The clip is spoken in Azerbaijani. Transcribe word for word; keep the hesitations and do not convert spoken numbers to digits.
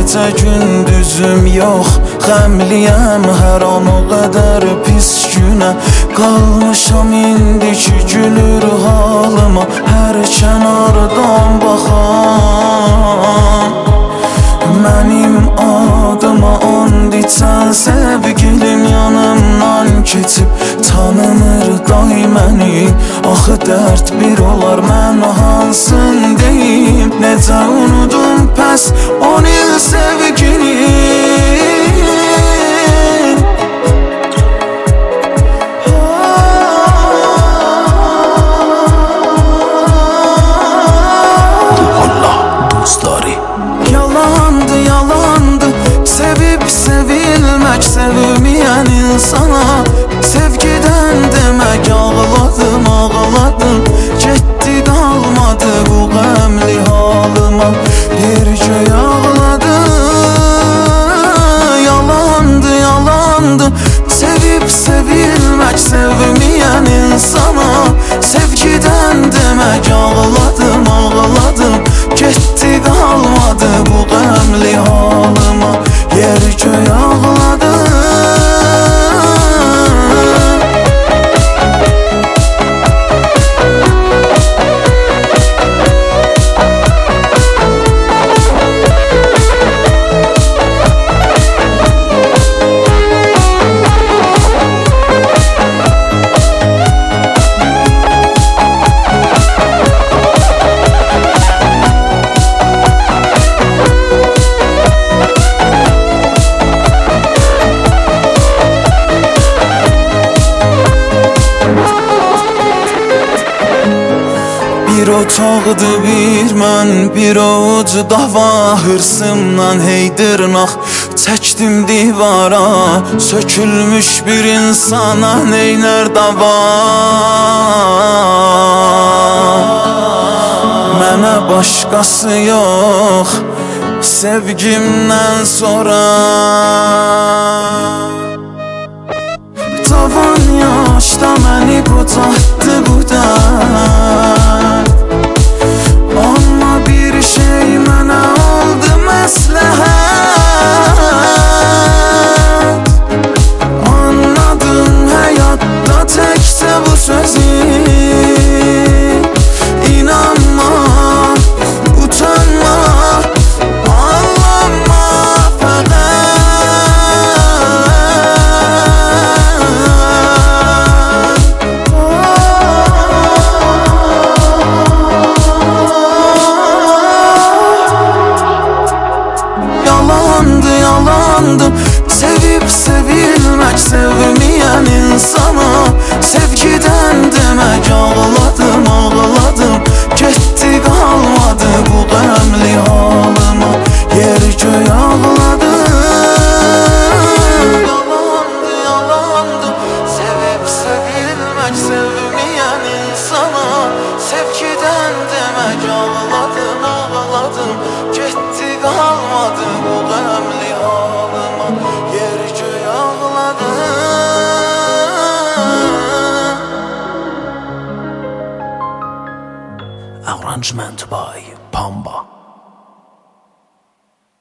gecə gündüzüm yox, qəmliyəm hər an o qədər pis günə. Qalmışam indiki gülür halıma, hər kənardan baxan. Mənim adıma and içən sevgilim yanımdan keçib tanımır day məni. Axı dərd bir olar, mən hansın deyim, necə unudum pəs on il sevgini. Yalandı, yalandı sevib sevilmək, sevməyən insana. Sevgidən demək ağladım, ağladım, getdi qalmadı bu qəmli halıma. Yer göy ağladı. Yalandı, yalandı sevib sevilmək, sevməyən insana. Sevgidən demək ağladım, ağladım, getdi qalmadı bu qəmli halıma. Yer göy ağladı. Bir otaqdı bir mən, bir ovuc dava, hırsımdan heydırnaq çəkdim divara. Sökülmüş bir insana neynər dava. Mənə başqası yox sevgimdən sonra. Tavan yaşda məni qocatdı bu dərd, amma bir şey mənə oldu məsləhət. Anladım həyatda təkcə bu sözü, inanma, utanma, ağlama sevib sevilmək, sevməyən insana. Sevgidən demək ağladım, ağladım, getdi qalmadı bu qəmli halıma. Yer göy ağladı. Yalandı, yalandı sevib sevilmək, sevməyən insana. Sevgidən demək ağladım, ağladım, getdi qalmadı bu qəmli halıma. Yer göy ağladı. Arrangement by Pamba.